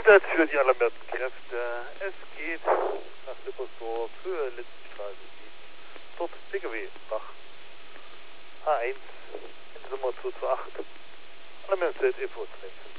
geändert für die alarmierten Kräfte. Es geht nach Lippersdorf, Höhe Lindenstraße 7. Dort PKW nach A1 in Nummer 228. Alarmierungszeit Info 13.